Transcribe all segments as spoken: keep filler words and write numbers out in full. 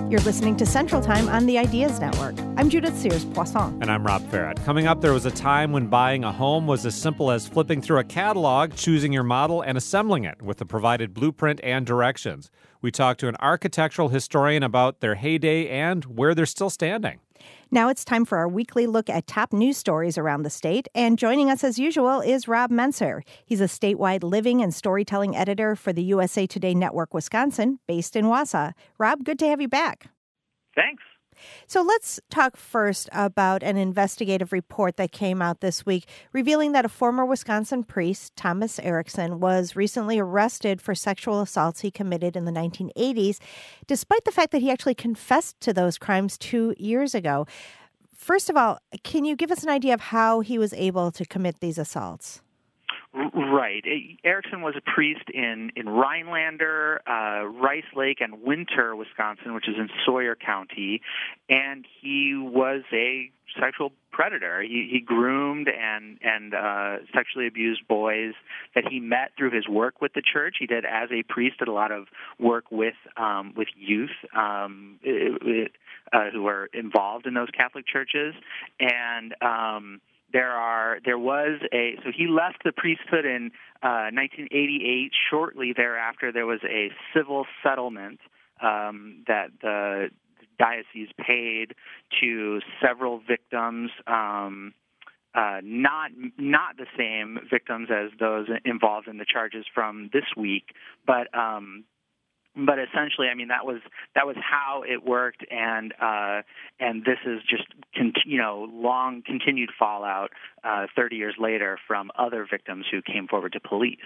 You're listening to Central Time on the Ideas Network. I'm Judith Sears-Poisson. And I'm Rob Farrett. Coming up, there was a time when buying a home was as simple as flipping through a catalog, choosing your model, and assembling it with the provided blueprint and directions. We talked to an architectural historian about their heyday and where they're still standing. Now it's time for our weekly look at top news stories around the state. And joining us as usual is Rob Menser. He's a statewide living and storytelling editor for the U S A Today Network Wisconsin, based in Wausau. Rob, good to have you back. Thanks. So let's talk first about an investigative report that came out this week revealing that a former Wisconsin priest, Thomas Erickson, was recently arrested for sexual assaults he committed in the nineteen eighties, despite the fact that he actually confessed to those crimes two years ago. First of all, can you give us an idea of how he was able to commit these assaults? Right. Erickson was a priest in, in Rhinelander, uh, Rice Lake, and Winter, Wisconsin, which is in Sawyer County, and he was a sexual predator. He, he groomed and, and uh, sexually abused boys that he met through his work with the church. He did, as a priest, did a lot of work with um, with youth um, it, it, uh, who are involved in those Catholic churches, and um There are there was a so he left the priesthood in uh, nineteen eighty-eight. Shortly thereafter, there was a civil settlement um, that the diocese paid to several victims, um, uh, not not the same victims as those involved in the charges from this week, but. Um, But essentially, I mean, that was that was how it worked, and uh, and this is just con- you know long continued fallout uh, thirty years later from other victims who came forward to police.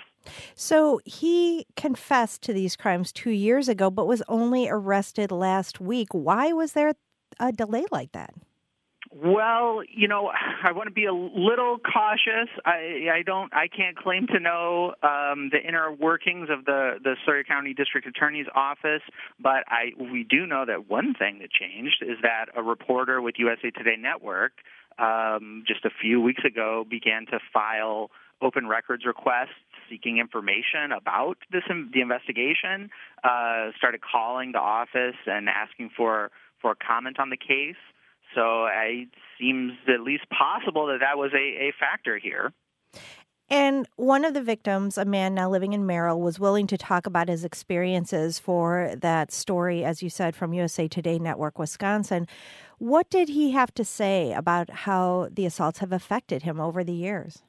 So he confessed to these crimes two years ago, but was only arrested last week. Why was there a delay like that? Well, you know, I want to be a little cautious. I, I don't, I can't claim to know um, the inner workings of the, the Sawyer County District Attorney's Office, but I we do know that one thing that changed is that a reporter with U S A Today Network um, just a few weeks ago began to file open records requests seeking information about this the investigation. Uh, started calling the office and asking for for comment on the case. So it seems at least possible that that was a, a factor here. And one of the victims, a man now living in Merrill, was willing to talk about his experiences for that story, as you said, from U S A Today Network Wisconsin. What did he have to say about how the assaults have affected him over the years?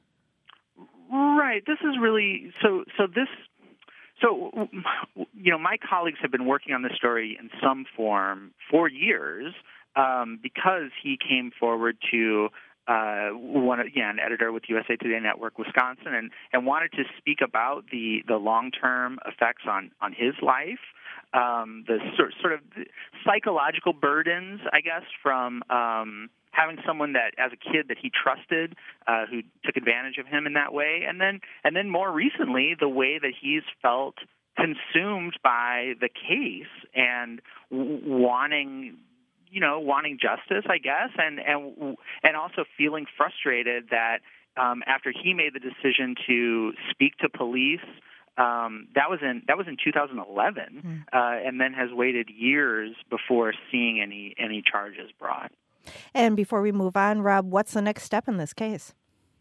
Right. This is really so. So this. So, you know, my colleagues have been working on this story in some form for years. Um, because he came forward to uh, one, again, editor with U S A Today Network Wisconsin, and, and wanted to speak about the, the long-term effects on, on his life, um, the sort, sort of psychological burdens, I guess, from um, having someone that, as a kid, that he trusted, uh, who took advantage of him in that way, and then and then more recently, the way that he's felt consumed by the case and w- wanting. you know, wanting justice, I guess, and and and also feeling frustrated that um, after he made the decision to speak to police, um, that was in that was in two thousand eleven, mm. uh, and then has waited years before seeing any any charges brought. And before we move on, Rob, what's the next step in this case?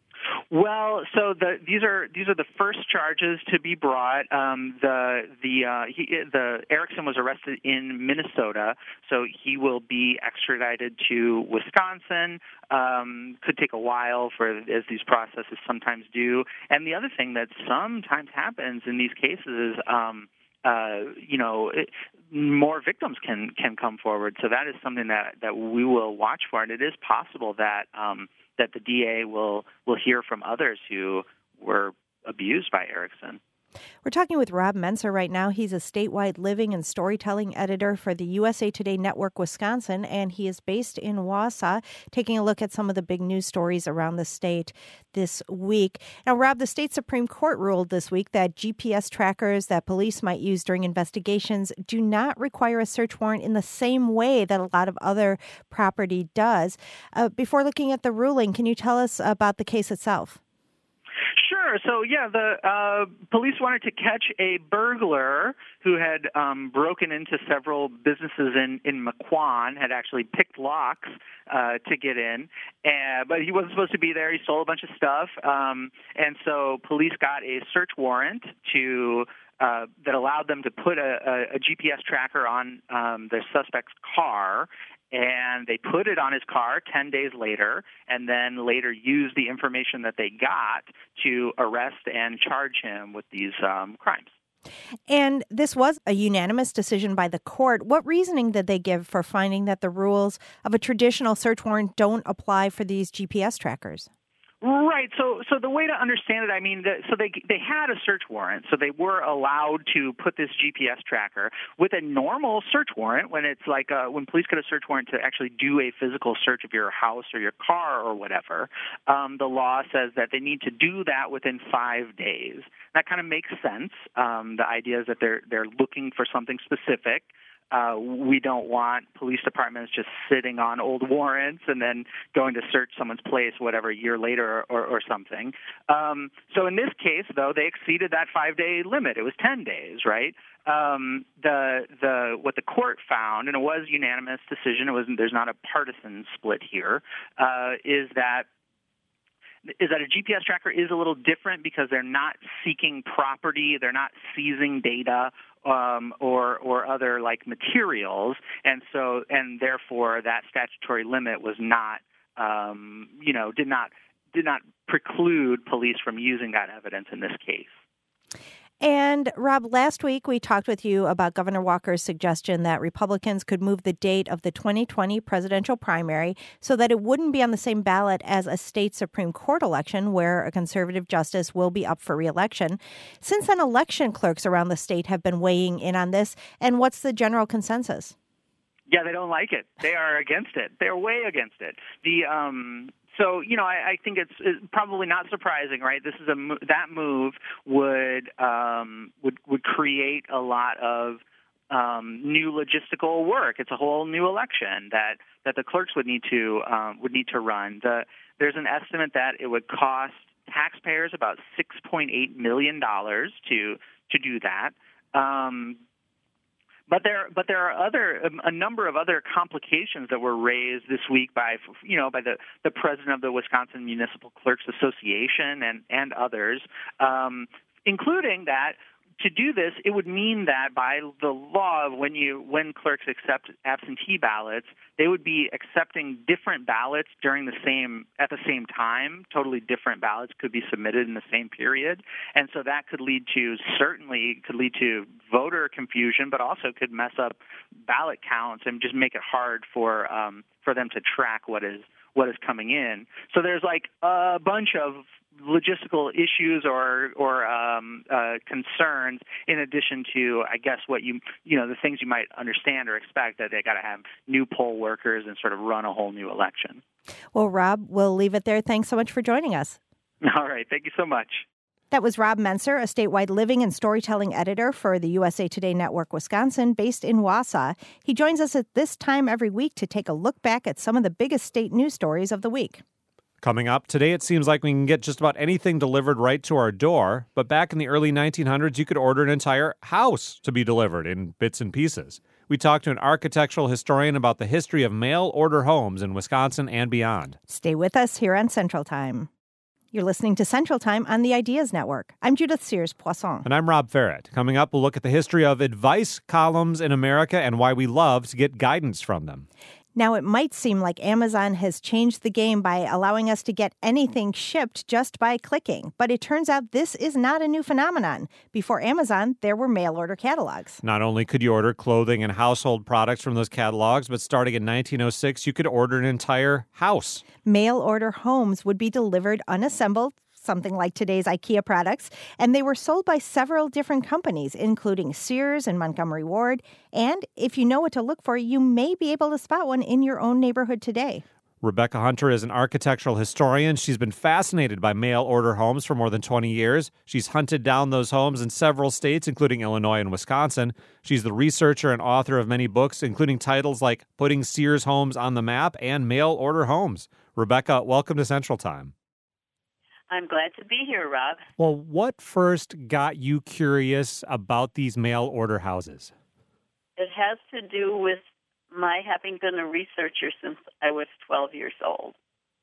Well, so the, these are these are the first charges to be brought. Um, the the uh, he, the Erickson was arrested in Minnesota, so he will be extradited to Wisconsin. Um, could take a while for as these processes sometimes do. And the other thing that sometimes happens in these cases is, um, uh, you know, it, more victims can can come forward. So that is something that, that we will watch for, and it is possible that. Um, that the D A will will hear from others who were abused by Erickson. We're talking with Rob Menser right now. He's a statewide living and storytelling editor for the U S A Today Network Wisconsin, and he is based in Wausau, taking a look at some of the big news stories around the state this week. Now, Rob, the state Supreme Court ruled this week that G P S trackers that police might use during investigations do not require a search warrant in the same way that a lot of other property does. Uh, before looking at the ruling, can you tell us about the case itself? Sure. Sure. So, yeah, the uh, police wanted to catch a burglar who had um, broken into several businesses in, in Mequon, had actually picked locks uh, to get in, and, but he wasn't supposed to be there. He stole a bunch of stuff, um, and so police got a search warrant to uh, that allowed them to put a, a, a G P S tracker on um, the suspect's car. And they put it on his car ten days later, and then later used the information that they got to arrest and charge him with these um, crimes. And this was a unanimous decision by the court. What reasoning did they give for finding that the rules of a traditional search warrant don't apply for these G P S trackers? Right. So, so the way to understand it, I mean, the, so they they had a search warrant, so they were allowed to put this G P S tracker with a normal search warrant. When it's like uh, when police get a search warrant to actually do a physical search of your house or your car or whatever, um, the law says that they need to do that within five days. That kind of makes sense. Um, the idea is that they're they're looking for something specific. Uh, we don't want police departments just sitting on old warrants and then going to search someone's place, whatever, a year later or, or something. Um, so in this case, though, they exceeded that five-day limit. It was ten days, right? Um, the the what the court found, and it was unanimous decision. It was there's not a partisan split here. Uh, is that is that a G P S tracker is a little different because they're not seeking property, they're not seizing data. Um, or or other like materials, and so and therefore that statutory limit was not, um, you know, did not did not preclude police from using that evidence in this case. And Rob, last week we talked with you about Governor Walker's suggestion that Republicans could move the date of the twenty twenty presidential primary so that it wouldn't be on the same ballot as a state Supreme Court election where a conservative justice will be up for re-election. Since then, election clerks around the state have been weighing in on this. And what's the general consensus? Yeah, they don't like it. They are against it. They're way against it. The um, So, you know, I, I think it's, it's probably not surprising, right? This is a that move would um, would would create a lot of um, new logistical work. It's a whole new election that, that the clerks would need to um, would need to run. The, there's an estimate that it would cost taxpayers about six point eight million dollars to to do that. Um, But there, but there are other a number of other complications that were raised this week by, you know, by the, the president of the Wisconsin Municipal Clerks Association and and others, um, including that to do this, it would mean that by the law, when you when clerks accept absentee ballots, they would be accepting different ballots during the same at the same time. Totally different ballots could be submitted in the same period, and so that could lead to certainly could lead to voter confusion, but also could mess up ballot counts and just make it hard for um, for them to track what is what is coming in. So there's like a bunch of logistical issues or or um, uh, concerns, in addition to, I guess, what you you know the things you might understand or expect, that they got to have new poll workers and sort of run a whole new election. Well, Rob, we'll leave it there. Thanks so much for joining us. All right, thank you so much. That was Rob Menser, a statewide living and storytelling editor for the U S A Today Network Wisconsin, based in Wausau. He joins us at this time every week to take a look back at some of the biggest state news stories of the week. Coming up, today it seems like we can get just about anything delivered right to our door, but back in the early nineteen hundreds, you could order an entire house to be delivered in bits and pieces. We talked to an architectural historian about the history of mail-order homes in Wisconsin and beyond. Stay with us here on Central Time. You're listening to Central Time on the Ideas Network. I'm Judith Sears-Poisson. And I'm Rob Ferret. Coming up, we'll look at the history of advice columns in America and why we love to get guidance from them. Now, it might seem like Amazon has changed the game by allowing us to get anything shipped just by clicking, but it turns out this is not a new phenomenon. Before Amazon, there were mail-order catalogs. Not only could you order clothing and household products from those catalogs, but starting in nineteen oh six, you could order an entire house. Mail-order homes would be delivered unassembled, something like today's IKEA products, and they were sold by several different companies, including Sears and Montgomery Ward. And if you know what to look for, you may be able to spot one in your own neighborhood today. Rebecca Hunter is an architectural historian. She's been fascinated by mail-order homes for more than twenty years. She's hunted down those homes in several states, including Illinois and Wisconsin. She's the researcher and author of many books, including titles like Putting Sears Homes on the Map and Mail-Order Homes. Rebecca, welcome to Central Time. I'm glad to be here, Rob. Well, what first got you curious about these mail order houses? It has to do with my having been a researcher since I was twelve years old.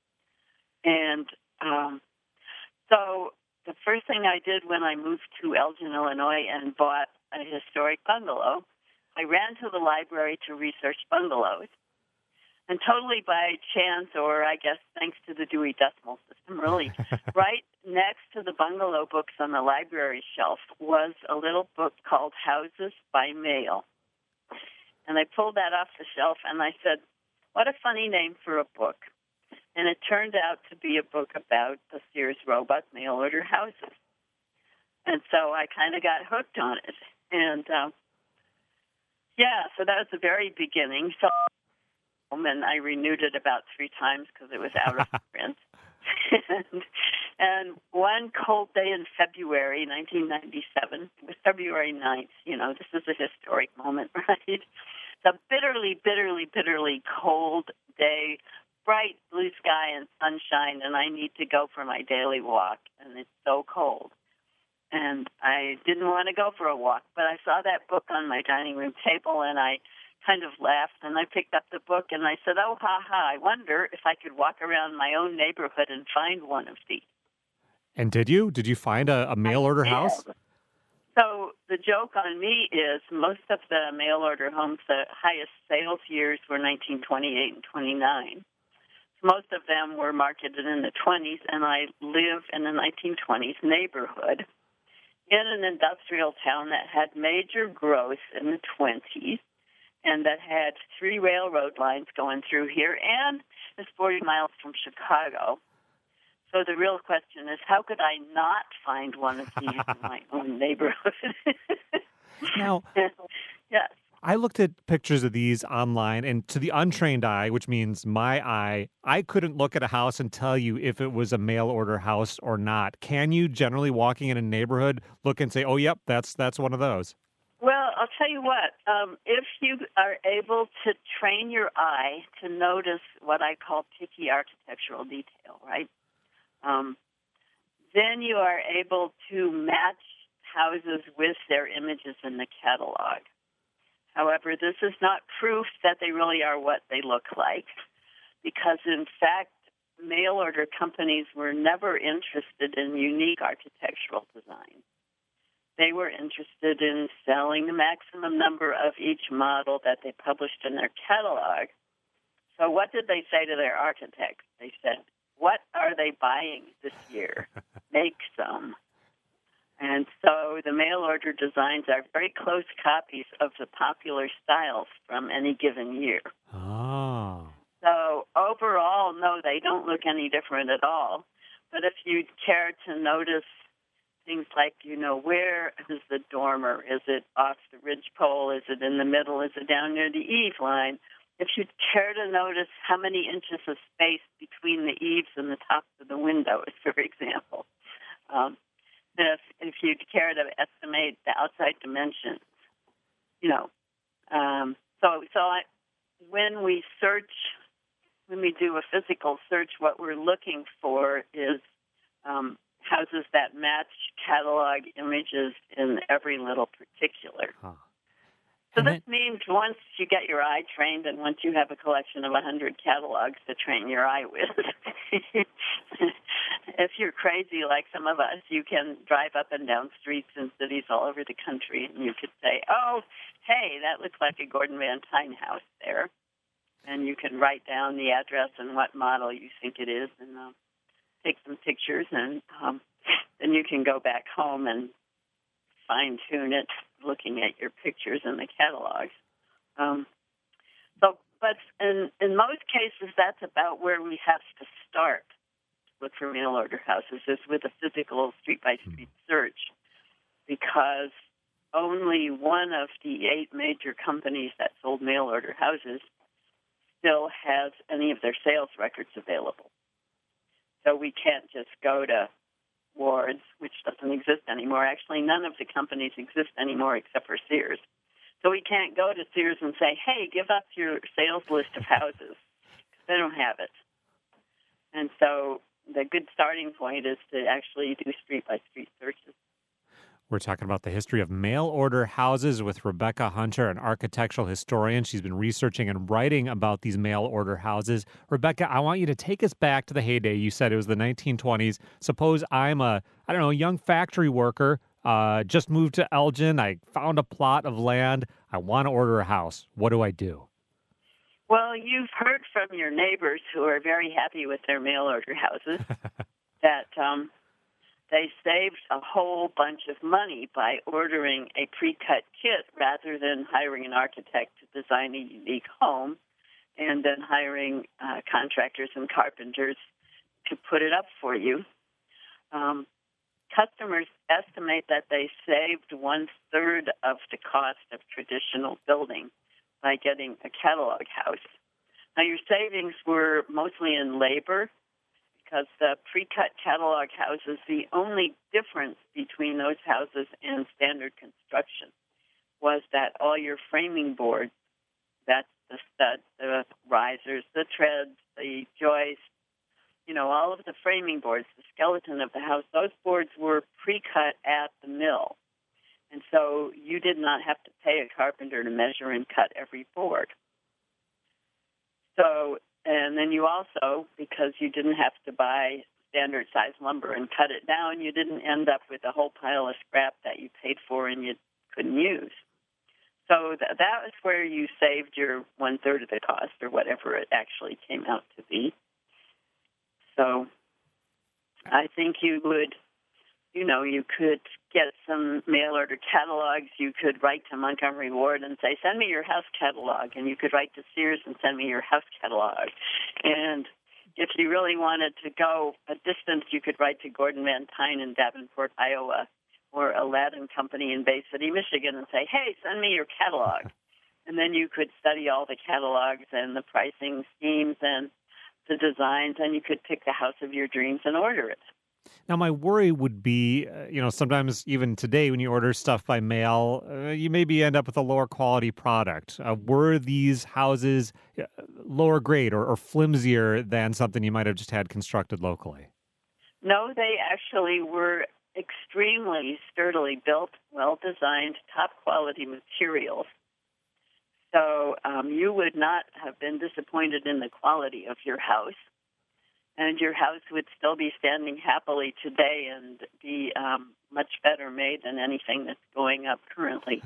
And um, so the first thing I did when I moved to Elgin, Illinois, and bought a historic bungalow, I ran to the library to research bungalows. And totally by chance, or I guess thanks to the Dewey Decimal System, really, right next to the bungalow books on the library shelf was a little book called Houses by Mail. And I pulled that off the shelf, and I said, what a funny name for a book. And it turned out to be a book about the Sears Roebuck mail order houses. And so I kind of got hooked on it. And, um, yeah, so that was the very beginning. So and I renewed it about three times because it was out of print. and, and one cold day in February nineteen ninety-seven, it was February ninth, you know, this is a historic moment, right? It's a bitterly, bitterly, bitterly cold day, bright blue sky and sunshine, and I need to go for my daily walk, and it's so cold. And I didn't want to go for a walk, but I saw that book on my dining room table, and I kind of laughed, and I picked up the book, and I said, oh, ha, ha, I wonder if I could walk around my own neighborhood and find one of these. And did you? Did you find a, a mail order house? So the joke on me is most of the mail order homes, the highest sales years were nineteen twenty-eight and twenty-nine. Most of them were marketed in the twenties, and I live in a nineteen twenties neighborhood in an industrial town that had major growth in the twenties. And that had three railroad lines going through here, and is forty miles from Chicago. So the real question is, how could I not find one of these in my own neighborhood? Now, yes. I looked at pictures of these online, and to the untrained eye, which means my eye, I couldn't look at a house and tell you if it was a mail order house or not. Can you, generally walking in a neighborhood, look and say, oh, yep, that's that's one of those? Well, I'll tell you what, um, if you are able to train your eye to notice what I call picky architectural detail, right, um, then you are able to match houses with their images in the catalog. However, this is not proof that they really are what they look like, because, in fact, mail order companies were never interested in unique architectural design. They were interested in selling the maximum number of each model that they published in their catalog. So what did they say to their architects? They said, what are they buying this year? Make some. And so the mail order designs are very close copies of the popular styles from any given year. Oh. So overall, no, they don't look any different at all. But if you care to notice things like, you know, where is the dormer? Is it off the ridgepole? Is it in the middle? Is it down near the eave line? If you care to notice how many inches of space between the eaves and the tops of the windows, for example. Um, if if you care to estimate the outside dimensions, you know. Um, so so I, when we search, when we do a physical search, what we're looking for is um, houses that match catalog images in every little particular. Huh. So and this it, means once you get your eye trained and once you have a collection of one hundred catalogs to train your eye with, if you're crazy like some of us, you can drive up and down streets in cities all over the country and you could say, oh, hey, that looks like a Gordon Van Tyne house there. And you can write down the address and what model you think it is and uh, take some pictures, and um, then you can go back home and fine-tune it looking at your pictures in the catalogs. Um, so, but in, in most cases, that's about where we have to start to look for mail order houses, is with a physical street-by-street search, because only one of the eight major companies that sold mail order houses still has any of their sales records available. So we can't just go to Ward's, which doesn't exist anymore. Actually, none of the companies exist anymore except for Sears. So we can't go to Sears and say, hey, give us your sales list of houses, because they don't have it. And so the good starting point is to actually do street-by-street searches. We're talking about the history of mail-order houses with Rebecca Hunter, an architectural historian. She's been researching and writing about these mail-order houses. Rebecca, I want you to take us back to the heyday. You said it was the nineteen twenties. Suppose I'm a, I don't know, young factory worker, uh, just moved to Elgin. I found a plot of land. I want to order a house. What do I do? Well, you've heard from your neighbors who are very happy with their mail-order houses that um, they saved a whole bunch of money by ordering a pre-cut kit rather than hiring an architect to design a unique home and then hiring uh, contractors and carpenters to put it up for you. Um, customers estimate that they saved one-third of the cost of traditional building by getting a catalog house. Now, your savings were mostly in labor because the pre-cut catalog houses, the only difference between those houses and standard construction was that all your framing boards, that's the studs, the risers, the treads, the joists, you know, all of the framing boards, the skeleton of the house, those boards were pre-cut at the mill. And so you did not have to pay a carpenter to measure and cut every board. So, and then you also, because you didn't have to buy standard size lumber and cut it down, you didn't end up with a whole pile of scrap that you paid for and you couldn't use. So th- that was where you saved your one-third of the cost or whatever it actually came out to be. So I think you would, you know, you could get some mail-order catalogs. You could write to Montgomery Ward and say, send me your house catalog. And you could write to Sears and send me your house catalog. And if you really wanted to go a distance, you could write to Gordon Van Tyne in Davenport, Iowa, or Aladdin Company in Bay City, Michigan, and say, hey, send me your catalog. And then you could study all the catalogs and the pricing schemes and the designs, and you could pick the house of your dreams and order it. Now, my worry would be, uh, you know, sometimes even today when you order stuff by mail, uh, you maybe end up with a lower quality product. Uh, were these houses uh, lower grade or, or flimsier than something you might have just had constructed locally? No, they actually were extremely sturdily built, well-designed, top-quality materials. So um, you would not have been disappointed in the quality of your house. And your house would still be standing happily today and be um, much better made than anything that's going up currently.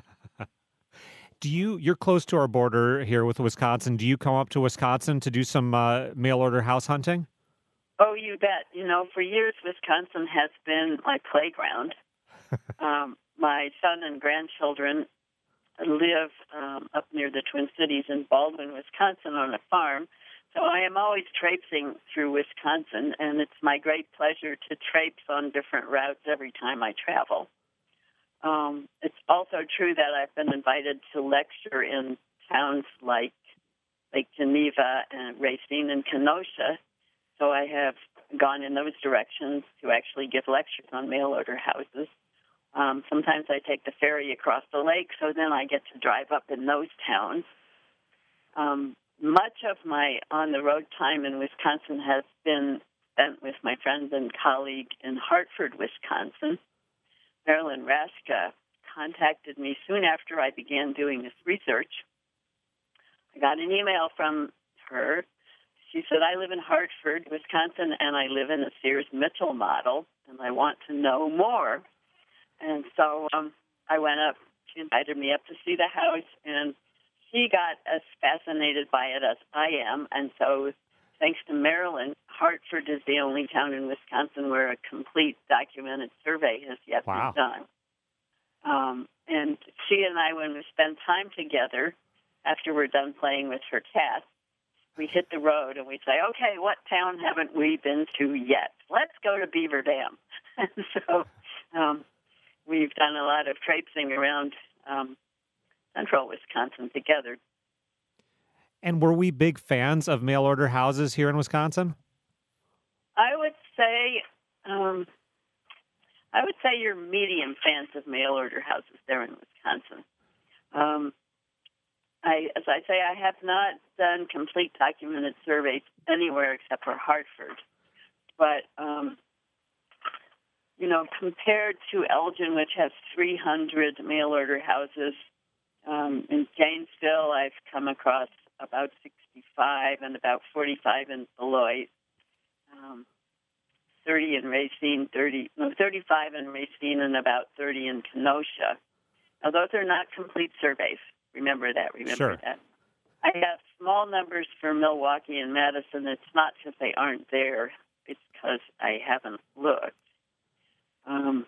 Do you, you're close to our border here with Wisconsin. Do you come up to Wisconsin to do some uh, mail-order house hunting? Oh, you bet. You know, for years, Wisconsin has been my playground. um, my son and grandchildren live um, up near the Twin Cities in Baldwin, Wisconsin, on a farm. So I am always traipsing through Wisconsin, and it's my great pleasure to traipse on different routes every time I travel. Um, it's also true that I've been invited to lecture in towns like Lake Geneva and Racine and Kenosha, so I have gone in those directions to actually give lectures on mail-order houses. Um, sometimes I take the ferry across the lake, so then I get to drive up in those towns. Um, Much of my on-the-road time in Wisconsin has been spent with my friend and colleague in Hartford, Wisconsin. Marilyn Raschke contacted me soon after I began doing this research. I got an email from her. She said, I live in Hartford, Wisconsin, and I live in a Sears Mitchell model, and I want to know more. And so um, I went up. She invited me up to see the house, and she got as fascinated by it as I am, and so thanks to Marilyn, Hartford is the only town in Wisconsin where a complete documented survey has yet Wow. been done. Um, and she and I, when we spend time together, after we're done playing with her cats, we hit the road and we say, okay, what town haven't we been to yet? Let's go to Beaver Dam. And so um, we've done a lot of traipsing around um central Wisconsin together. And were we big fans of mail-order houses here in Wisconsin? I would say, um, I would say you're medium fans of mail-order houses there in Wisconsin. Um, I, as I say, I have not done complete documented surveys anywhere except for Hartford. but, um, you know, compared to Elgin, which has three hundred mail-order houses, um, in Janesville, I've come across about sixty-five and about forty-five in Beloit, um, thirty in Racine, thirty, no, thirty-five in Racine, and about thirty in Kenosha. Now, those are not complete surveys. Remember that. Remember Sure. that. I have small numbers for Milwaukee and Madison. It's not because they aren't there. It's because I haven't looked. Um,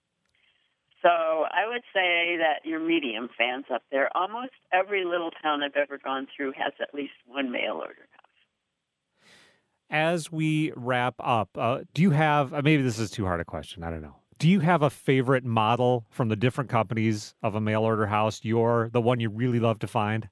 so I would say that you're medium fans up there. Almost every little town I've ever gone through has at least one mail order house. As we wrap up, uh, do you have, uh, maybe this is too hard a question, I don't know. Do you have a favorite model from the different companies of a mail order house? You're the one you really love to find?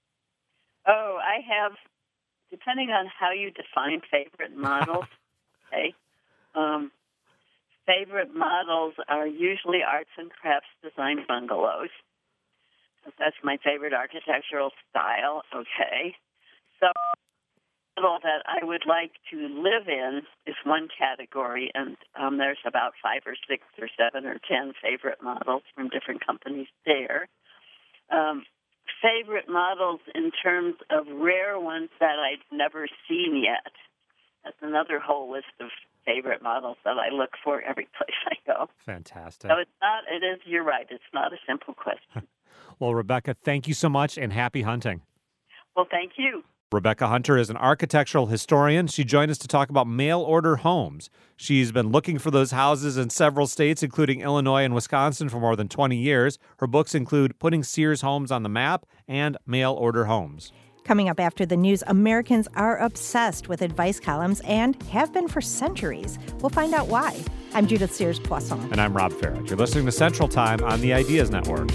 Oh, I have, depending on how you define favorite models, okay, um, favorite models are usually arts and crafts design bungalows. That's my favorite architectural style, okay. So the model that I would like to live in is one category, and um, there's about five or six or seven or ten favorite models from different companies there. Um, favorite models in terms of rare ones that I've never seen yet. That's another whole list of favorite models that I look for every place I go. Fantastic. So it's not, it is, you're right, it's not a simple question. Well, Rebecca, thank you so much and happy hunting. Well, thank you. Rebecca Hunter is an architectural historian. She joined us to talk about mail-order homes. She's been looking for those houses in several states, including Illinois and Wisconsin, for more than twenty years. Her books include Putting Sears Homes on the Map and Mail-Order Homes. Coming up after the news, Americans are obsessed with advice columns and have been for centuries. We'll find out why. I'm Judith Sears-Poisson. And I'm Rob Farrett. You're listening to Central Time on the Ideas Network.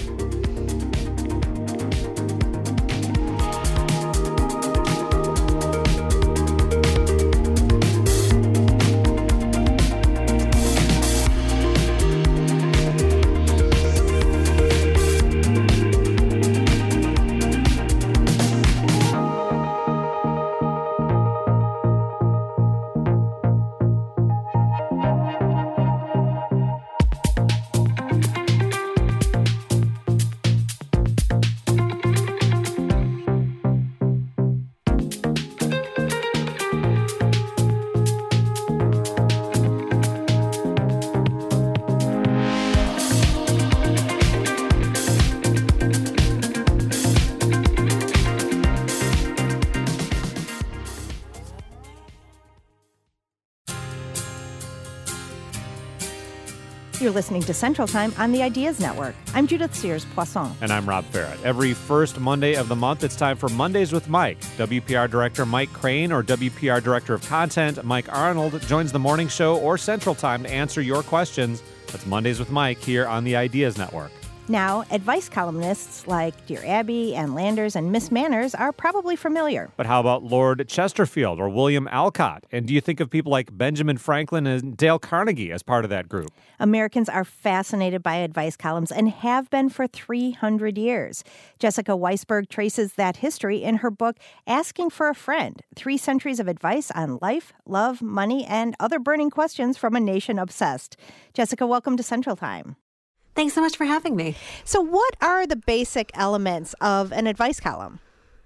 You're listening to Central Time on the Ideas Network. I'm Judith Sears-Poisson. And I'm Rob Farrett. Every first Monday of the month, it's time for Mondays with Mike. W P R Director Mike Crane or W P R Director of Content Mike Arnold joins the morning show or Central Time to answer your questions. That's Mondays with Mike here on the Ideas Network. Now, advice columnists like Dear Abby and Landers and Miss Manners are probably familiar. But how about Lord Chesterfield or William Alcott? And do you think of people like Benjamin Franklin and Dale Carnegie as part of that group? Americans are fascinated by advice columns and have been for three hundred years. Jessica Weisberg traces that history in her book, Asking for a Friend, Three Centuries of Advice on Life, Love, Money, and Other Burning Questions from a Nation Obsessed. Jessica, welcome to Central Time. Thanks so much for having me. So what are the basic elements of an advice column?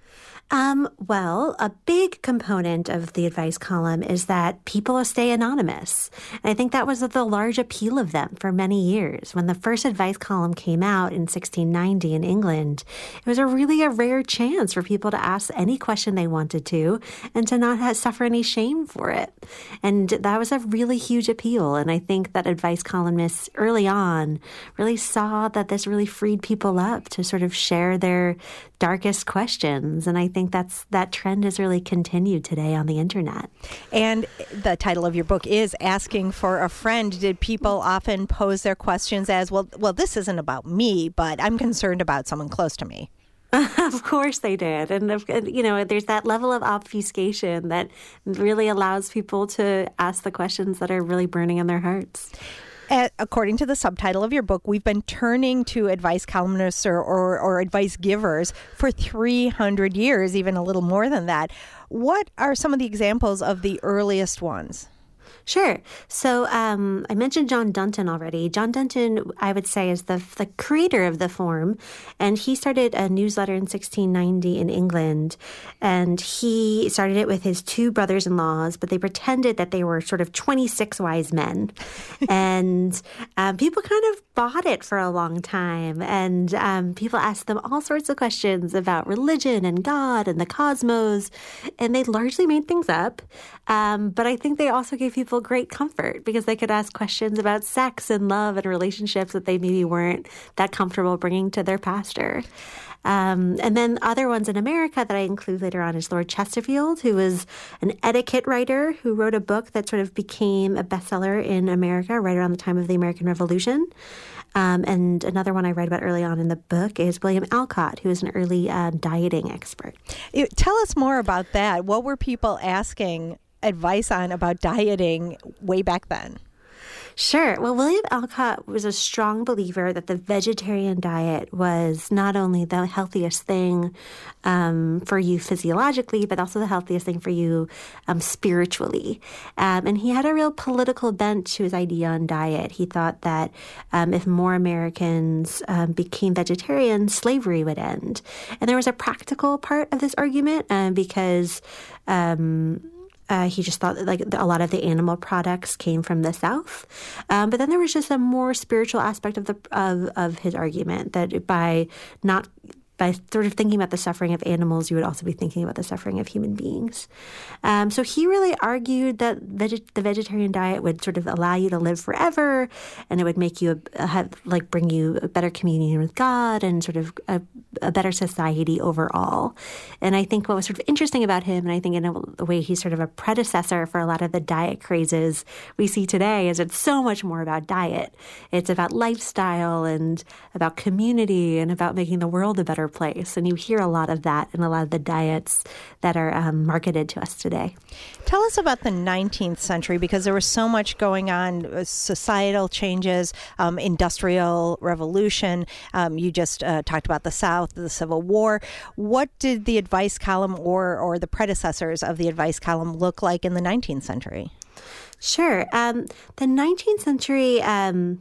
Um, well, a big component of the advice column is that people stay anonymous. And I think that was the large appeal of them for many years. When the first advice column came out in sixteen ninety in England, it was a really a rare chance for people to ask any question they wanted to and to not have, suffer any shame for it. And that was a really huge appeal. And I think that advice columnists early on really saw that this really freed people up to sort of share their darkest questions. And I think that's that trend has really continued today on the internet. And the title of your book is Asking for a Friend. Did people often pose their questions as, well, well, this isn't about me, but I'm concerned about someone close to me? Of course they did. And, you know, there's that level of obfuscation that really allows people to ask the questions that are really burning in their hearts. Uh, according to the subtitle of your book, we've been turning to advice columnists or, or, or advice givers for three hundred years, even a little more than that. What are some of the examples of the earliest ones? Sure. So um, I mentioned John Dunton already. John Dunton, I would say, is the the creator of the form, and he started a newsletter in sixteen ninety in England, and he started it with his two brothers-in-laws, but they pretended that they were sort of twenty-six wise men, and um, people kind of bought it for a long time, and um, people asked them all sorts of questions about religion and God and the cosmos, and they largely made things up, um, but I think they also gave people great comfort because they could ask questions about sex and love and relationships that they maybe weren't that comfortable bringing to their pastor. Um, and then other ones in America that I include later on is Lord Chesterfield, who was an etiquette writer who wrote a book that sort of became a bestseller in America right around the time of the American Revolution. Um, and another one I read about early on in the book is William Alcott, who is an early uh, dieting expert. Tell us more about that. What were people asking advice on about dieting way back then? Sure. Well, William Alcott was a strong believer that the vegetarian diet was not only the healthiest thing um, for you physiologically, but also the healthiest thing for you um, spiritually. Um, and he had a real political bent to his idea on diet. He thought that um, if more Americans um, became vegetarian, slavery would end. And there was a practical part of this argument uh, because um Uh, he just thought that, like, a lot of the animal products came from the South. Um, but then there was just a more spiritual aspect of the of, of his argument that by not by sort of thinking about the suffering of animals, you would also be thinking about the suffering of human beings. Um, so he really argued that veg- the vegetarian diet would sort of allow you to live forever, and it would make you a, have, like bring you a better communion with God and sort of a, a better society overall. And I think what was sort of interesting about him, and I think in a, a way he's sort of a predecessor for a lot of the diet crazes we see today, is it's so much more about diet. It's about lifestyle and about community and about making the world a better place. And you hear a lot of that in a lot of the diets that are um, marketed to us today. Tell us about the nineteenth century, because there was so much going on, uh, societal changes, um, industrial revolution. Um, you just uh, talked about the South, the Civil War. What did the advice column or, or the predecessors of the advice column look like in the nineteenth century? Sure. Um, the nineteenth century, um,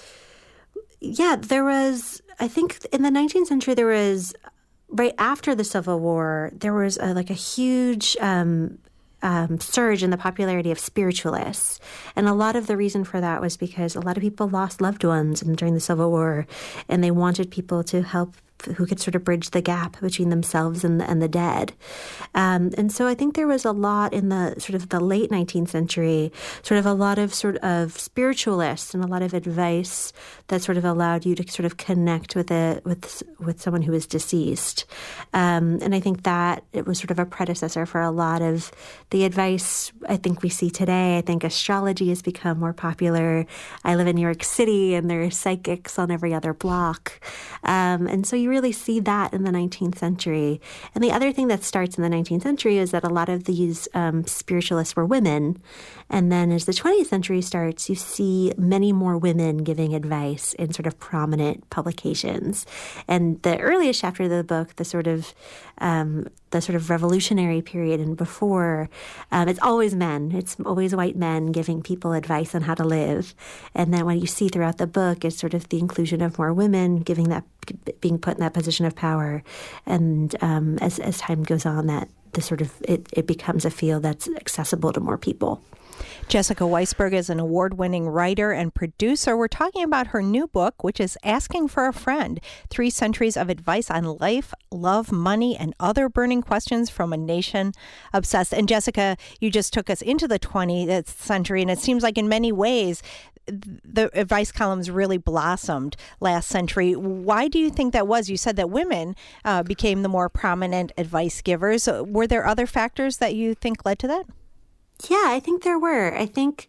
yeah, there was... I think in the nineteenth century, there was, right after the Civil War, there was a, like a huge um, um, surge in the popularity of spiritualists. And a lot of the reason for that was because a lot of people lost loved ones during the Civil War, and they wanted people to help who could sort of bridge the gap between themselves and the, and the dead. Um, and so I think there was a lot in the sort of the late nineteenth century, sort of a lot of sort of spiritualists and a lot of advice that sort of allowed you to sort of connect with a with with someone who is deceased. Um, and I think that it was sort of a predecessor for a lot of the advice I think we see today. I think astrology has become more popular. I live in New York City, and there are psychics on every other block. Um, and so you really see that in the nineteenth century. And the other thing that starts in the nineteenth century is that a lot of these um, spiritualists were women. And then as the twentieth century starts, you see many more women giving advice in sort of prominent publications. And the earliest chapter of the book, the sort of um, the sort of revolutionary period and before, um, it's always men. It's always white men giving people advice on how to live. And then what you see throughout the book is sort of the inclusion of more women giving that, being put in that position of power. And um, as, as time goes on, that the sort of it, it becomes a field that's accessible to more people. Jessica Weisberg is an award-winning writer and producer. We're talking about her new book, which is Asking for a Friend, Three Centuries of Advice on Life, Love, Money, and Other Burning Questions from a Nation Obsessed. And Jessica, you just took us into the twentieth century, and it seems like in many ways the advice columns really blossomed last century. Why do you think that was? You said that women uh, became the more prominent advice givers. Were there other factors that you think led to that? Yeah, I think there were. I think,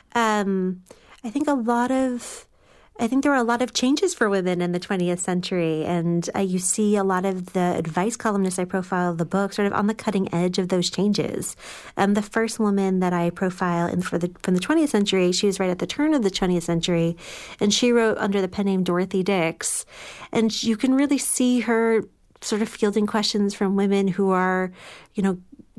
um, I think a lot of, I think there were a lot of changes for women in the twentieth century, and uh, you see a lot of the advice columnists I profile in the book sort of on the cutting edge of those changes. Um, the first woman that I profile in for the from the twentieth century, she was right at the turn of the twentieth century, and she wrote under the pen name Dorothy Dix, and you can really see her sort of fielding questions from women who are, you know,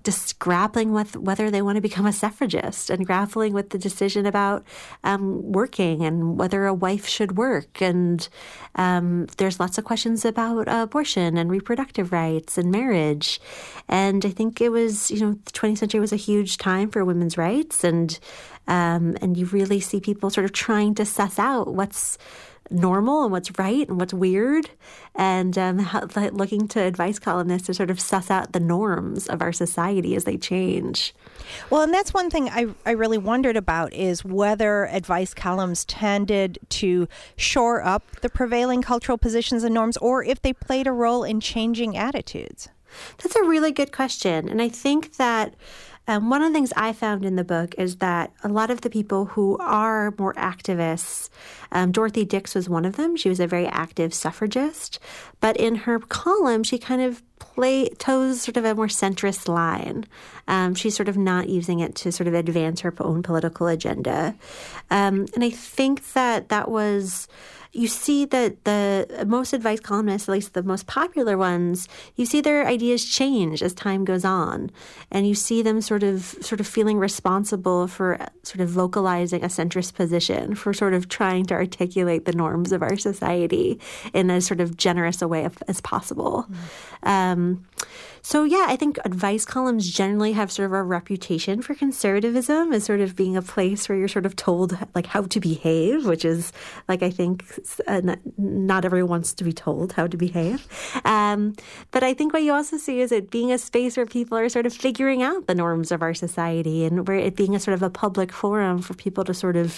just grappling with whether they want to become a suffragist and grappling with the decision about um, working and whether a wife should work. And um, there's lots of questions about abortion and reproductive rights and marriage. And I think it was, you know, the twentieth century was a huge time for women's rights. And um, and you really see people sort of trying to suss out what's normal and what's right and what's weird, and um, how, like, looking to advice columnists to sort of suss out the norms of our society as they change. Well, and that's one thing I, I really wondered about, is whether advice columns tended to shore up the prevailing cultural positions and norms, or if they played a role in changing attitudes. That's a really good question. And I think that Um, one of the things I found in the book is that a lot of the people who are more activists, um, Dorothy Dix was one of them. She was a very active suffragist. But in her column, she kind of play, toes sort of a more centrist line. Um, she's sort of not using it to sort of advance her own political agenda. Um, and I think that that was... You see that the most advice columnists, at least the most popular ones, you see their ideas change as time goes on. And you see them sort of sort of feeling responsible for sort of vocalizing a centrist position, for sort of trying to articulate the norms of our society in as sort of generous a way as possible. Mm. Um, so, yeah, I think advice columns generally have sort of a reputation for conservatism as sort of being a place where you're sort of told, like, how to behave, which is, like, I think uh, not, not everyone wants to be told how to behave. Um, but I think what you also see is it being a space where people are sort of figuring out the norms of our society, and where it being a sort of a public forum for people to sort of,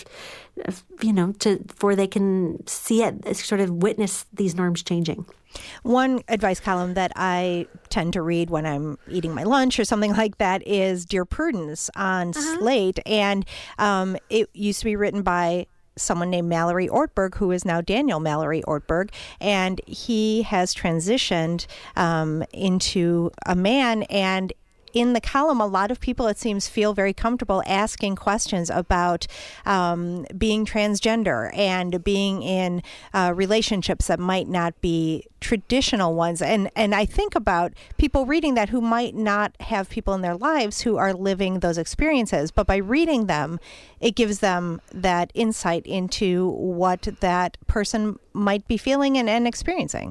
you know, to where they can see it, sort of witness these norms changing. One advice column that I tend to read when I'm eating my lunch or something like that is Dear Prudence on uh-huh. Slate. And um, it used to be written by someone named Mallory Ortberg, who is now Daniel Mallory Ortberg. And he has transitioned um, into a man. And in the column, a lot of people, it seems, feel very comfortable asking questions about um, being transgender and being in uh, relationships that might not be traditional ones. And and I think about people reading that who might not have people in their lives who are living those experiences. But by reading them, it gives them that insight into what that person might be feeling and, and experiencing.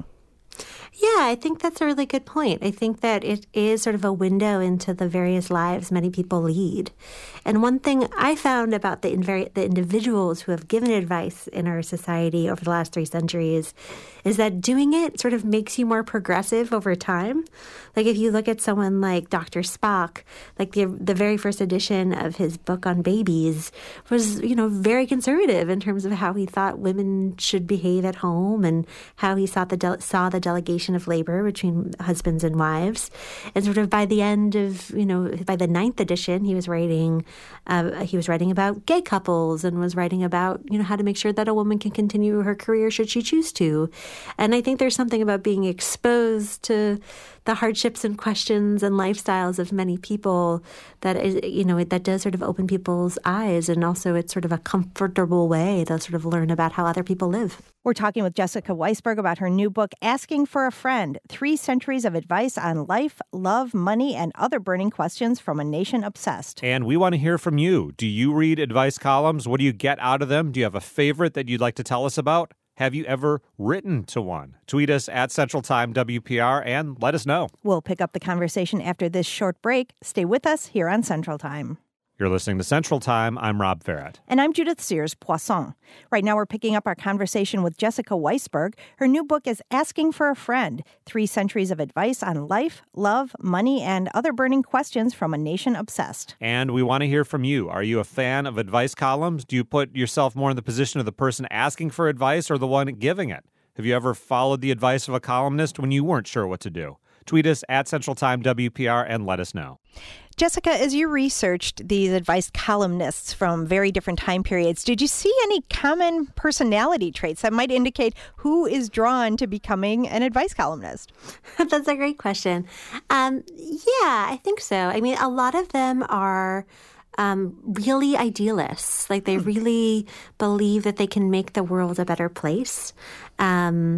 Yeah, I think that's a really good point. I think that it is sort of a window into the various lives many people lead. And one thing I found about the, invari- the individuals who have given advice in our society over the last three centuries is that doing it sort of makes you more progressive over time. Like if you look at someone like Doctor Spock, like the the very first edition of his book on babies was, you know, very conservative in terms of how he thought women should behave at home and how he saw the de- saw the delegation of labor between husbands and wives. And sort of by the end of, you know, by the ninth edition, he was writing, uh, he was writing about gay couples and was writing about, you know, how to make sure that a woman can continue her career should she choose to. And I think there's something about being exposed to the hardships and questions and lifestyles of many people that is, you know, that does sort of open people's eyes. And also it's sort of a comfortable way to sort of learn about how other people live. We're talking with Jessica Weisberg about her new book, Asking for a Friend, Three Centuries of Advice on Life, Love, Money, and Other Burning Questions from a Nation Obsessed. And we want to hear from you. Do you read advice columns? What do you get out of them? Do you have a favorite that you'd like to tell us about? Have you ever written to one? Tweet us at Central Time W P R and let us know. We'll pick up the conversation after this short break. Stay with us here on Central Time. You're listening to Central Time. I'm Rob Farrett. And I'm Judith Sears-Poisson. Right now we're picking up our conversation with Jessica Weisberg. Her new book is Asking for a Friend, Three Centuries of Advice on Life, Love, Money, and Other Burning Questions from a Nation Obsessed. And we want to hear from you. Are you a fan of advice columns? Do you put yourself more in the position of the person asking for advice or the one giving it? Have you ever followed the advice of a columnist when you weren't sure what to do? Tweet us at Central Time W P R and let us know. Jessica, as you researched these advice columnists from very different time periods, did you see any common personality traits that might indicate who is drawn to becoming an advice columnist? That's a great question. Um, yeah, I think so. I mean, a lot of them are um, really idealists. Like they really believe that they can make the world a better place. Um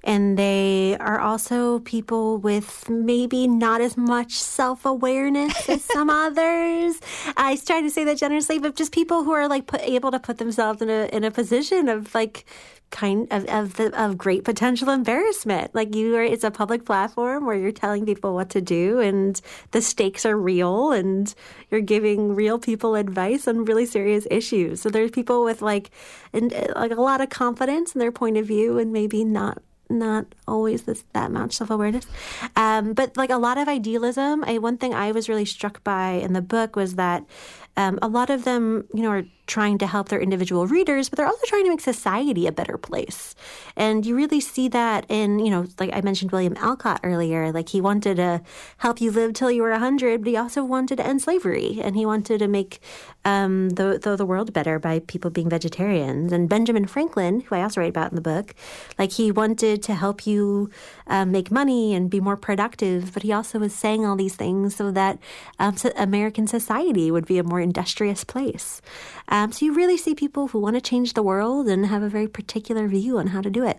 And they are also people with maybe not as much self-awareness as some others. I try to say that generously, but just people who are like put, able to put themselves in a in a position of like kind of of, the, of great potential embarrassment. Like you are, it's a public platform where you're telling people what to do, and the stakes are real, and you're giving real people advice on really serious issues. So there's people with like, and like a lot of confidence in their point of view, and maybe not. Not always this, that much self-awareness. Um, but like a lot of idealism. I, one thing I was really struck by in the book was that um, a lot of them, you know, are trying to help their individual readers, but they're also trying to make society a better place. And you really see that in, you know, like I mentioned William Alcott earlier, like he wanted to help you live till you were one hundred, but he also wanted to end slavery. And he wanted to make um, the, the the world better by people being vegetarians. And Benjamin Franklin, who I also write about in the book, like he wanted to help you uh, make money and be more productive, but he also was saying all these things so that um, so American society would be a more industrious place. Um, so you really see people who want to change the world and have a very particular view on how to do it.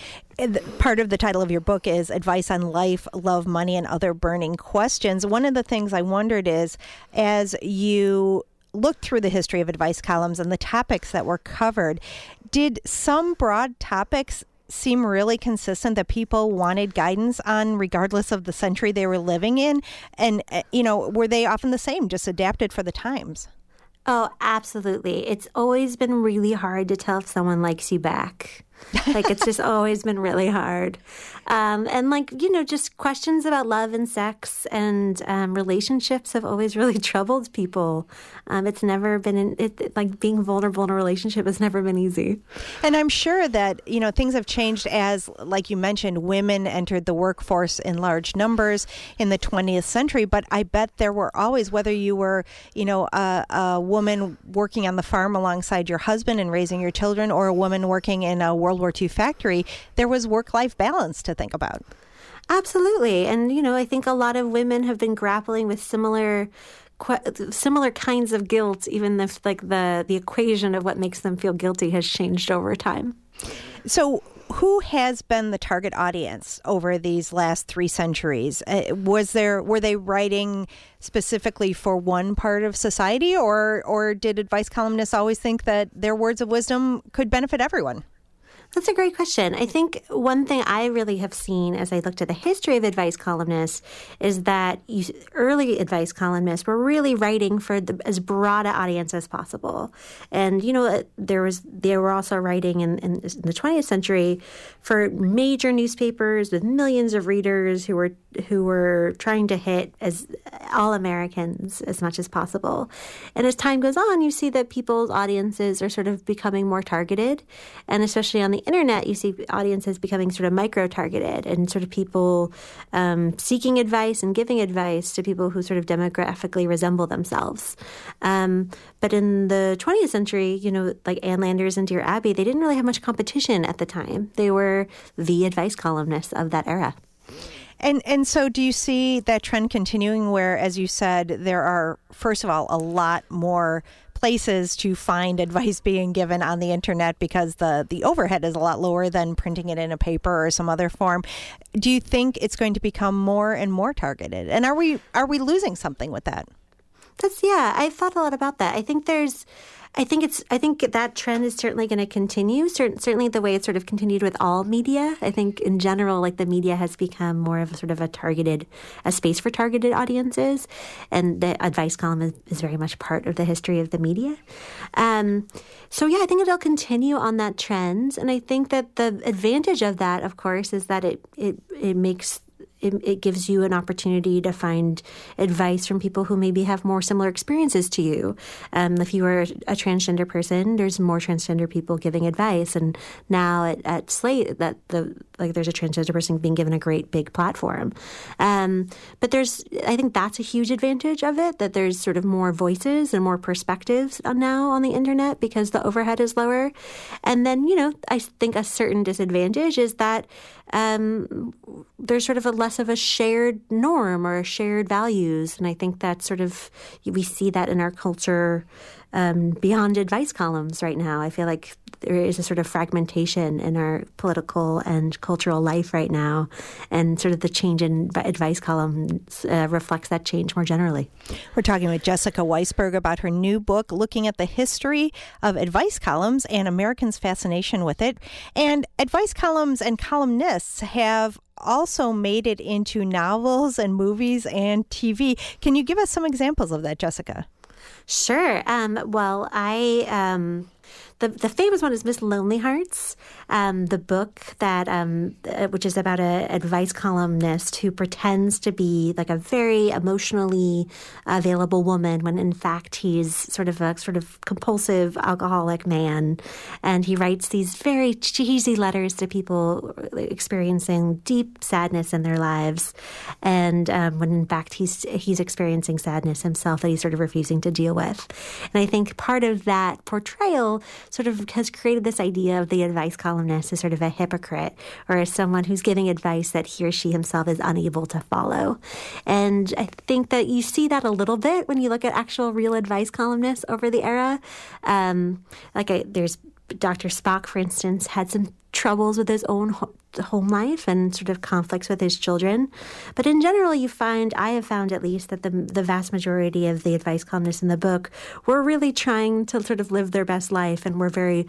Part of the title of your book is Advice on Life, Love, Money, and Other Burning Questions. One of the things I wondered is, as you looked through the history of advice columns and the topics that were covered, did some broad topics seem really consistent that people wanted guidance on regardless of the century they were living in? And, you know, were they often the same, just adapted for the times? Oh, absolutely. It's always been really hard to tell if someone likes you back. Like, it's just always been really hard. Um, and, like, you know, just questions about love and sex and um, relationships have always really troubled people. Um, it's never been, in, it, like, being vulnerable in a relationship has never been easy. And I'm sure that, you know, things have changed as, like you mentioned, women entered the workforce in large numbers in the twentieth century. But I bet there were always, whether you were, you know, a, a woman working on the farm alongside your husband and raising your children, or a woman working in a World War Two factory, there was work-life balance to think about. Absolutely. And, you know, I think a lot of women have been grappling with similar similar kinds of guilt, even if, like, the, the equation of what makes them feel guilty has changed over time. So who has been the target audience over these last three centuries? Uh, was there were they writing specifically for one part of society, or or did advice columnists always think that their words of wisdom could benefit everyone? That's a great question. I think one thing I really have seen as I looked at the history of advice columnists is that you, early advice columnists were really writing for the, as broad an audience as possible. And, you know, there was they were also writing in, in the twentieth century for major newspapers with millions of readers who were who were trying to hit as all Americans as much as possible. And as time goes on, you see that people's audiences are sort of becoming more targeted, and especially on the internet, you see audiences becoming sort of micro-targeted and sort of people um, seeking advice and giving advice to people who sort of demographically resemble themselves. Um, but in the twentieth century, you know, like Ann Landers and Dear Abby, they didn't really have much competition at the time. They were the advice columnists of that era. And and so do you see that trend continuing where, as you said, there are, first of all, a lot more places to find advice being given on the internet because the, the overhead is a lot lower than printing it in a paper or some other form. Do you think it's going to become more and more targeted? And are we are we losing something with that? That's yeah, I've thought a lot about that. I think there's I think it's. I think that trend is certainly going to continue. Certain, certainly, the way it's sort of continued with all media. I think in general, like the media has become more of a sort of a targeted, a space for targeted audiences, and the advice column is, is very much part of the history of the media. Um, so yeah, I think it'll continue on that trend, and I think that the advantage of that, of course, is that it it it makes. It, it gives you an opportunity to find advice from people who maybe have more similar experiences to you. Um, if you are a transgender person, there's more transgender people giving advice. And now at, at Slate, that the like there's a transgender person being given a great big platform. Um, but there's, I think that's a huge advantage of it, that there's sort of more voices and more perspectives now on the internet because the overhead is lower. And then, you know, I think a certain disadvantage is that um, there's sort of a less of a shared norm or shared values. And I think that sort of, we see that in our culture um, beyond advice columns right now. I feel like there is a sort of fragmentation in our political and cultural life right now, and sort of the change in advice columns uh, reflects that change more generally. We're talking with Jessica Weisberg about her new book, looking at the history of advice columns and Americans' fascination with it. And advice columns and columnists have also made it into novels and movies and T V. Can you give us some examples of that, Jessica? Sure. Um, well, I um, the the famous one is Miss Lonely Hearts, um, the book that um, which is about a advice columnist who pretends to be like a very emotionally available woman when in fact he's sort of a sort of compulsive alcoholic man, and he writes these very cheesy letters to people experiencing deep sadness in their lives, and um, when in fact he's he's experiencing sadness himself that he's sort of refusing to deal with. And I think part of that portrayal sort of has created this idea of the advice columnist as sort of a hypocrite, or as someone who's giving advice that he or she himself is unable to follow. And I think that you see that a little bit when you look at actual real advice columnists over the era. Um, like I, there's Doctor Spock, for instance, had some troubles with his own ho- home life and sort of conflicts with his children. But in general, you find, I have found at least, that the the vast majority of the advice columnists in the book were really trying to sort of live their best life and were very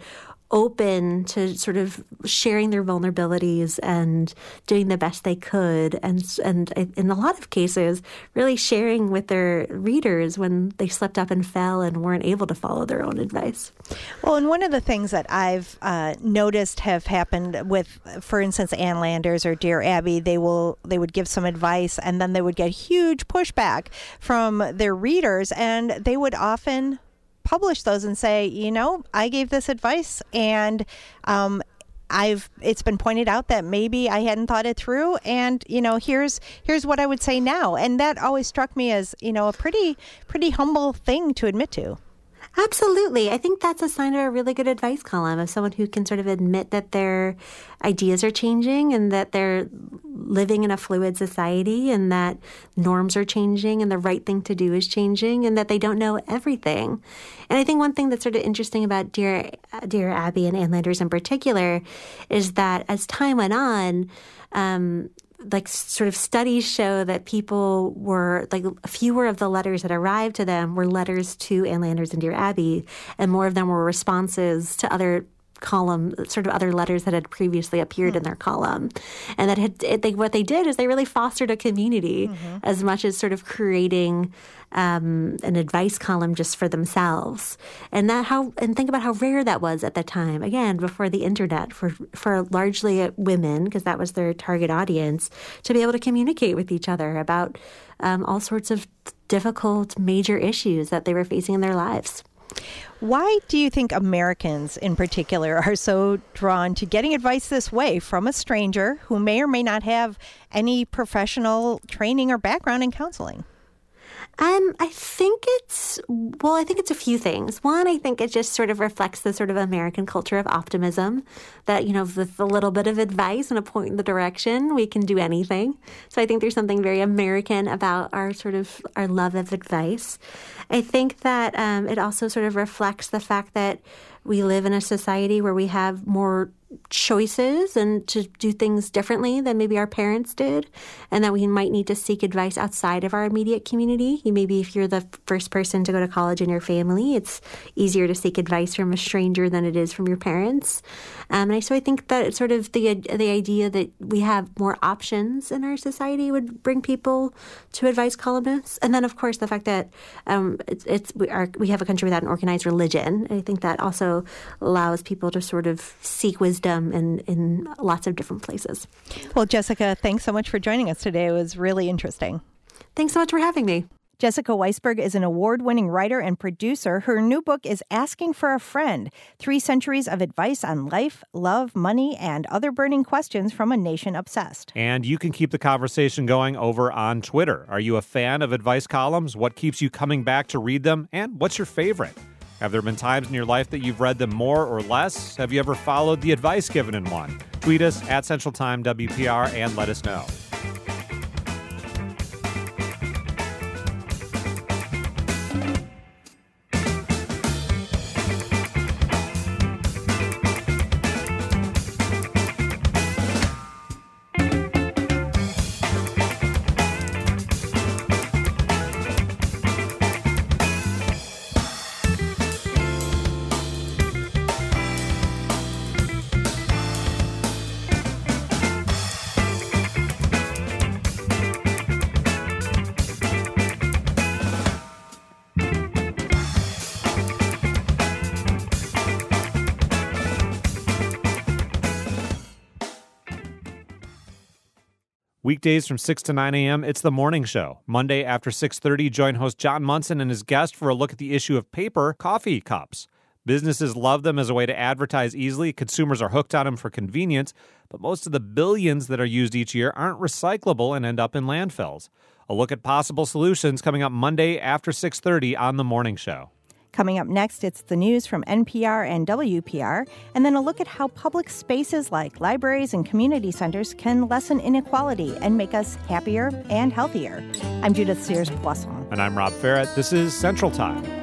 open to sort of sharing their vulnerabilities and doing the best they could, and and in a lot of cases really sharing with their readers when they slipped up and fell and weren't able to follow their own advice. Well, and one of the things that I've uh, noticed have happened with, for instance, Ann Landers or Dear Abby, they will they would give some advice and then they would get huge pushback from their readers, and they would often publish those and say, you know, I gave this advice and um, I've it's been pointed out that maybe I hadn't thought it through, and you know, here's here's what I would say now. And that always struck me as, you know, a pretty pretty humble thing to admit to. Absolutely. I think that's a sign of a really good advice column, of someone who can sort of admit that their ideas are changing and that they're living in a fluid society and that norms are changing and the right thing to do is changing and that they don't know everything. And I think one thing that's sort of interesting about Dear, Dear Abby and Ann Landers in particular is that as time went on, um, like sort of studies show that people were like fewer of the letters that arrived to them were letters to Ann Landers and Dear Abby, and more of them were responses to other column, sort of other letters that had previously appeared mm. in their column. And that had, it, they, what they did is they really fostered a community mm-hmm. as much as sort of creating um, an advice column just for themselves. And that how and think about how rare that was at the time. Again, before the internet, for for largely women, because that was their target audience, to be able to communicate with each other about um, all sorts of difficult, major issues that they were facing in their lives. Why do you think Americans in particular are so drawn to getting advice this way from a stranger who may or may not have any professional training or background in counseling? Um, I think it's, well, I think it's a few things. One, I think it just sort of reflects the sort of American culture of optimism that, you know, with a little bit of advice and a point in the direction, we can do anything. So I think there's something very American about our sort of, our love of advice. I think that um, it also sort of reflects the fact that we live in a society where we have more choices and to do things differently than maybe our parents did, and that we might need to seek advice outside of our immediate community. You maybe if you're the first person to go to college in your family, it's easier to seek advice from a stranger than it is from your parents. Um, and I, so I think that it's sort of the the idea that we have more options in our society would bring people to advice columnists. And then, of course, the fact that um, it's, it's we, are, we have a country without an organized religion. I think that also allows people to sort of seek wisdom in, in lots of different places. Well, Jessica, thanks so much for joining us today. It was really interesting. Thanks so much for having me. Jessica Weisberg is an award-winning writer and producer. Her new book is Asking for a Friend, Three Centuries of Advice on Life, Love, Money, and Other Burning Questions from a Nation Obsessed. And you can keep the conversation going over on Twitter. Are you a fan of advice columns? What keeps you coming back to read them? And what's your favorite? Have there been times in your life that you've read them more or less? Have you ever followed the advice given in one? Tweet us at Central Time W P R and let us know. Weekdays from six to nine a.m., it's The Morning Show. Monday after six thirty, join host John Munson and his guest for a look at the issue of paper coffee cups. Businesses love them as a way to advertise easily. Consumers are hooked on them for convenience, but most of the billions that are used each year aren't recyclable and end up in landfills. A look at possible solutions coming up Monday after six thirty on The Morning Show. Coming up next, it's the news from N P R and W P R, and then a look at how public spaces like libraries and community centers can lessen inequality and make us happier and healthier. I'm Judith Sears-Poisson. And I'm Rob Ferrett. This is Central Time.